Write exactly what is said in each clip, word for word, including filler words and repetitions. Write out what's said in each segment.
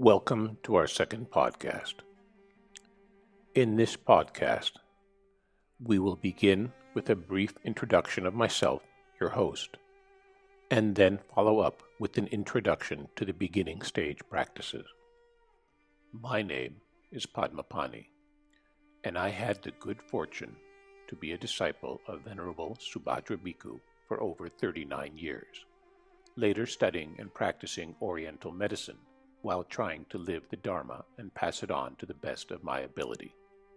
Welcome to our second podcast. In this podcast, we will begin with a brief introduction of myself, your host, and then follow up with an introduction to the beginning stage practices. My name is Padmapani, and I had the good fortune to be a disciple of Venerable Subhadra Bhikkhu for over thirty-nine years, later studying and practicing Oriental medicine while trying to live the Dharma and pass it on to the best of my ability.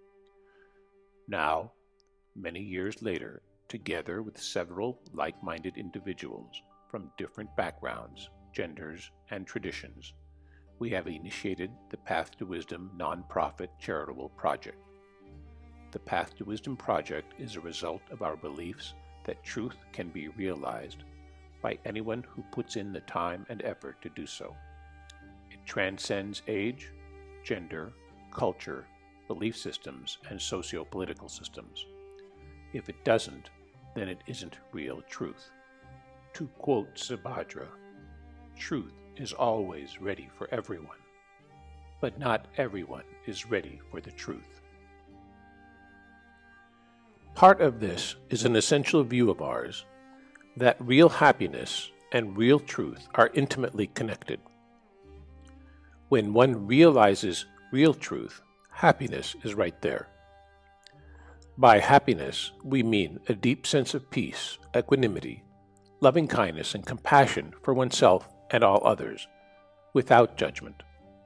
Now, many years later, together with several like-minded individuals from different backgrounds, genders, and traditions, we have initiated the Path to Wisdom nonprofit charitable project. The Path to Wisdom project is a result of our beliefs that truth can be realized by anyone who puts in the time and effort to do so. It transcends age, gender, culture, belief systems, and socio-political systems. If it doesn't, then it isn't real truth. To quote Subhadra, truth is always ready for everyone, but not everyone is ready for the truth. Part of this is an essential view of ours that real happiness and real truth are intimately connected. When one realizes real truth, happiness is right there. By happiness, we mean a deep sense of peace, equanimity, loving kindness, and compassion for oneself and all others, without judgment.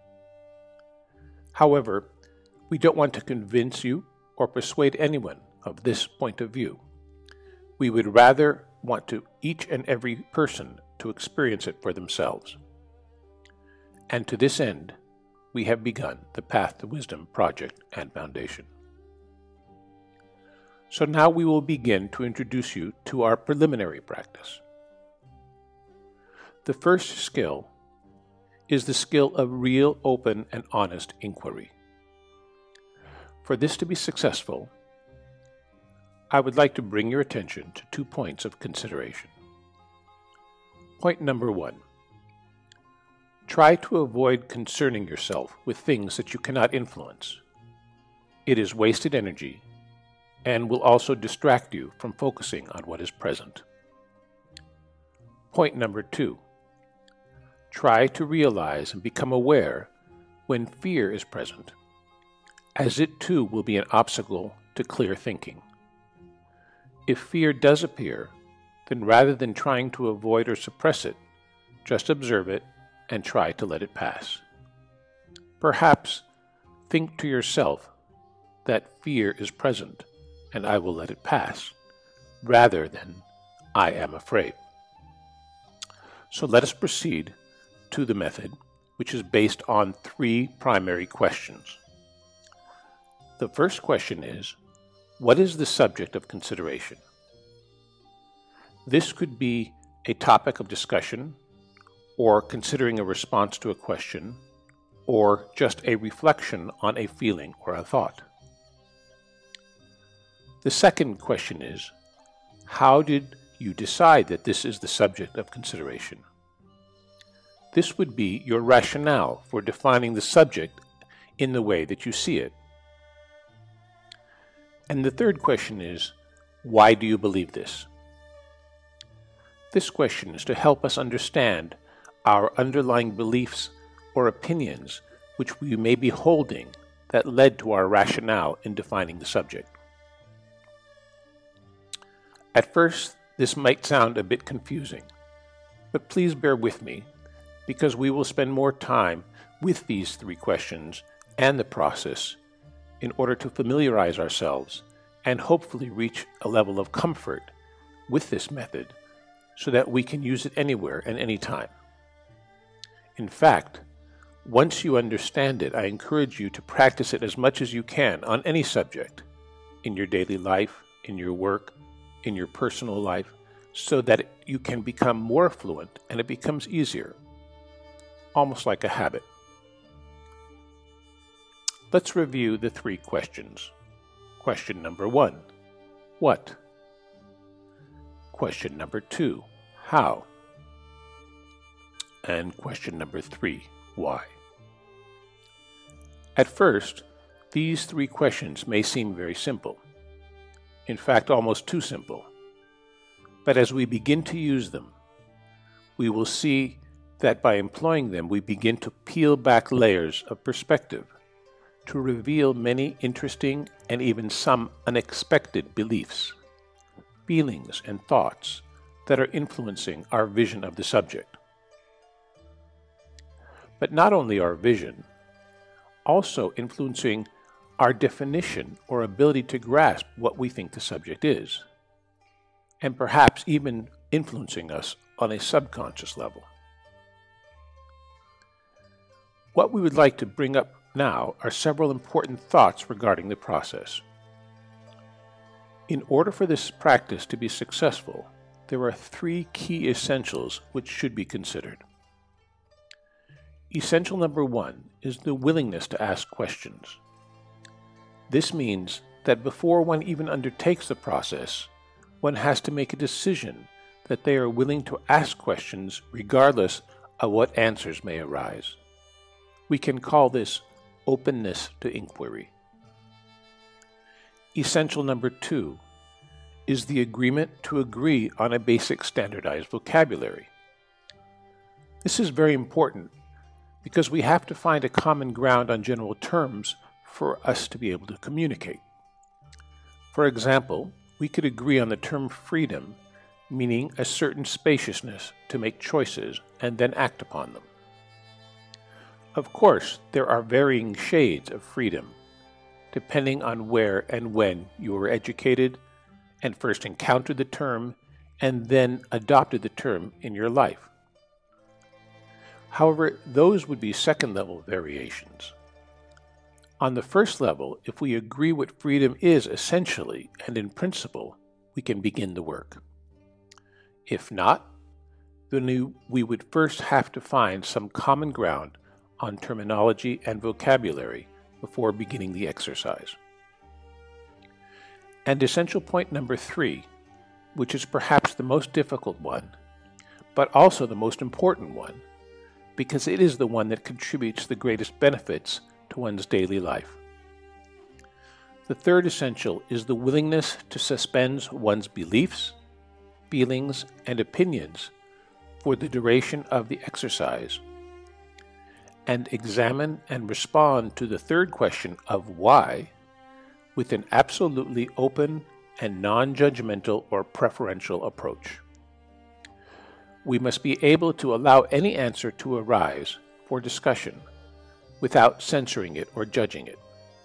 However, we don't want to convince you or persuade anyone of this point of view. We would rather want to each and every person to experience it for themselves. And to this end, we have begun the Path to Wisdom project and foundation. So now we will begin to introduce you to our preliminary practice. The first skill is the skill of real, open, and honest inquiry. For this to be successful, I would like to bring your attention to two points of consideration. Point number one. Try to avoid concerning yourself with things that you cannot influence. It is wasted energy and will also distract you from focusing on what is present. Point number two. Try to realize and become aware when fear is present, as it too will be an obstacle to clear thinking. If fear does appear, then rather than trying to avoid or suppress it, just observe it and try to let it pass. Perhaps think to yourself that fear is present and I will let it pass, rather than I am afraid. So let us proceed to the method, which is based on three primary questions. The first question is, what is the subject of consideration? This could be a topic of discussion, or considering a response to a question, or just a reflection on a feeling or a thought. The second question is, how did you decide that this is the subject of consideration? This would be your rationale for defining the subject in the way that you see it. And the third question is, why do you believe this? This question is to help us understand our underlying beliefs or opinions which we may be holding that led to our rationale in defining the subject. At first, this might sound a bit confusing, but please bear with me because we will spend more time with these three questions and the process in order to familiarize ourselves and hopefully reach a level of comfort with this method so that we can use it anywhere and anytime. In fact, once you understand it, I encourage you to practice it as much as you can on any subject, in your daily life, in your work, in your personal life, so that you can become more fluent and it becomes easier, almost like a habit. Let's review the three questions. Question number one, what? Question number two, how? And question number three, why? At first, these three questions may seem very simple. In fact, almost too simple. But as we begin to use them, we will see that by employing them, we begin to peel back layers of perspective to reveal many interesting and even some unexpected beliefs, feelings, and thoughts that are influencing our vision of the subject. But not only our vision, also influencing our definition or ability to grasp what we think the subject is, and perhaps even influencing us on a subconscious level. What we would like to bring up now are several important thoughts regarding the process. In order for this practice to be successful, there are three key essentials which should be considered. Essential number one is the willingness to ask questions. This means that before one even undertakes the process, one has to make a decision that they are willing to ask questions regardless of what answers may arise. We can call this openness to inquiry. Essential number two is the agreement to agree on a basic standardized vocabulary. This is very important because we have to find a common ground on general terms for us to be able to communicate. For example, we could agree on the term freedom, meaning a certain spaciousness to make choices and then act upon them. Of course, there are varying shades of freedom, depending on where and when you were educated and first encountered the term and then adopted the term in your life. However, those would be second-level variations. On the first level, if we agree what freedom is essentially and in principle, we can begin the work. If not, then we would first have to find some common ground on terminology and vocabulary before beginning the exercise. And essential point number three, which is perhaps the most difficult one, but also the most important one, because it is the one that contributes the greatest benefits to one's daily life. The third essential is the willingness to suspend one's beliefs, feelings, and opinions for the duration of the exercise, and examine and respond to the third question of why with an absolutely open and non-judgmental or preferential approach. We must be able to allow any answer to arise for discussion without censoring it or judging it.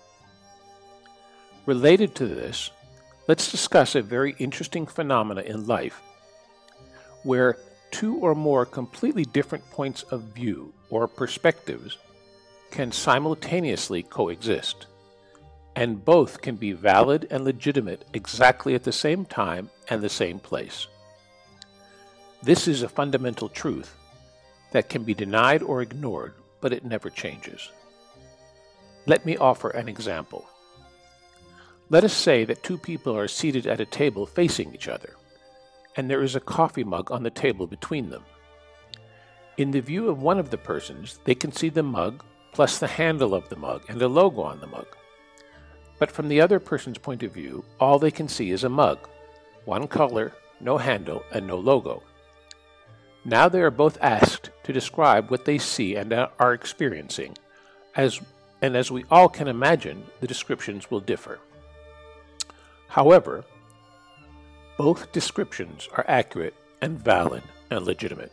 Related to this, let's discuss a very interesting phenomena in life where two or more completely different points of view or perspectives can simultaneously coexist, and both can be valid and legitimate exactly at the same time and the same place. This is a fundamental truth that can be denied or ignored, but it never changes. Let me offer an example. Let us say that two people are seated at a table facing each other, and there is a coffee mug on the table between them. In the view of one of the persons, they can see the mug plus the handle of the mug and a logo on the mug. But from the other person's point of view, all they can see is a mug, one color, no handle, and no logo. Now they are both asked to describe what they see and are experiencing, as, and as we all can imagine, the descriptions will differ. However, both descriptions are accurate and valid and legitimate.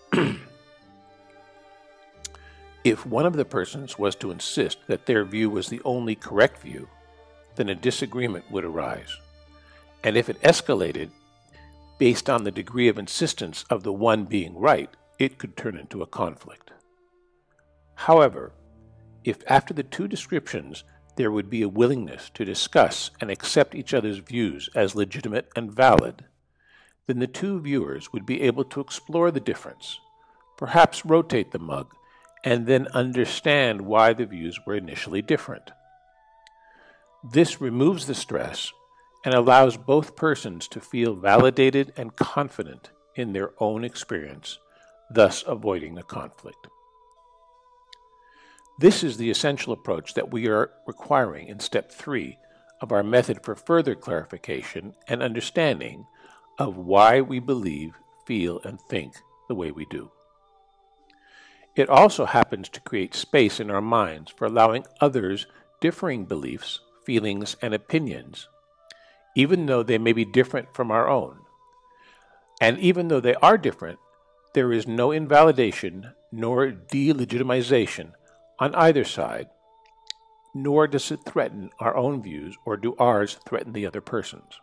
If one of the persons was to insist that their view was the only correct view, then a disagreement would arise. And if it escalated based on the degree of insistence of the one being right, it could turn into a conflict. However, if after the two descriptions there would be a willingness to discuss and accept each other's views as legitimate and valid, then the two viewers would be able to explore the difference, perhaps rotate the mug, and then understand why the views were initially different. This removes the stress and allows both persons to feel validated and confident in their own experience, thus avoiding a conflict. This is the essential approach that we are requiring in step three of our method for further clarification and understanding of why we believe, feel, and think the way we do. It also happens to create space in our minds for allowing others' differing beliefs, feelings, and opinions, even though they may be different from our own. And even though they are different, there is no invalidation nor delegitimization on either side, nor does it threaten our own views or do ours threaten the other person's.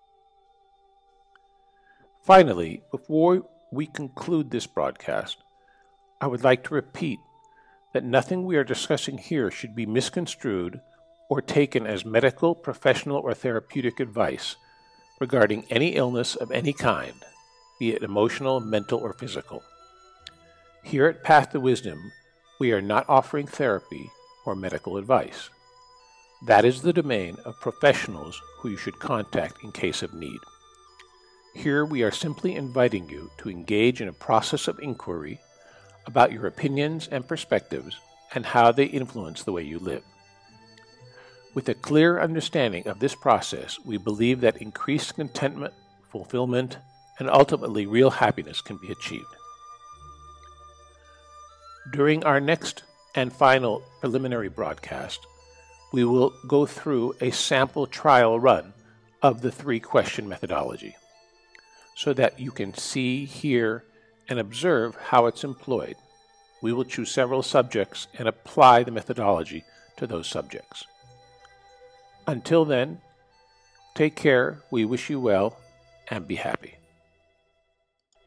Finally, before we conclude this broadcast, I would like to repeat that nothing we are discussing here should be misconstrued or taken as medical, professional, or therapeutic advice regarding any illness of any kind, be it emotional, mental, or physical. Here at Path to Wisdom, we are not offering therapy or medical advice. That is the domain of professionals who you should contact in case of need. Here we are simply inviting you to engage in a process of inquiry about your opinions and perspectives and how they influence the way you live. With a clear understanding of this process, we believe that increased contentment, fulfillment, and ultimately real happiness can be achieved. During our next and final preliminary broadcast, we will go through a sample trial run of the three-question methodology so that you can see, hear, and observe how it's employed. We will choose several subjects and apply the methodology to those subjects. Until then, take care, we wish you well, and be happy.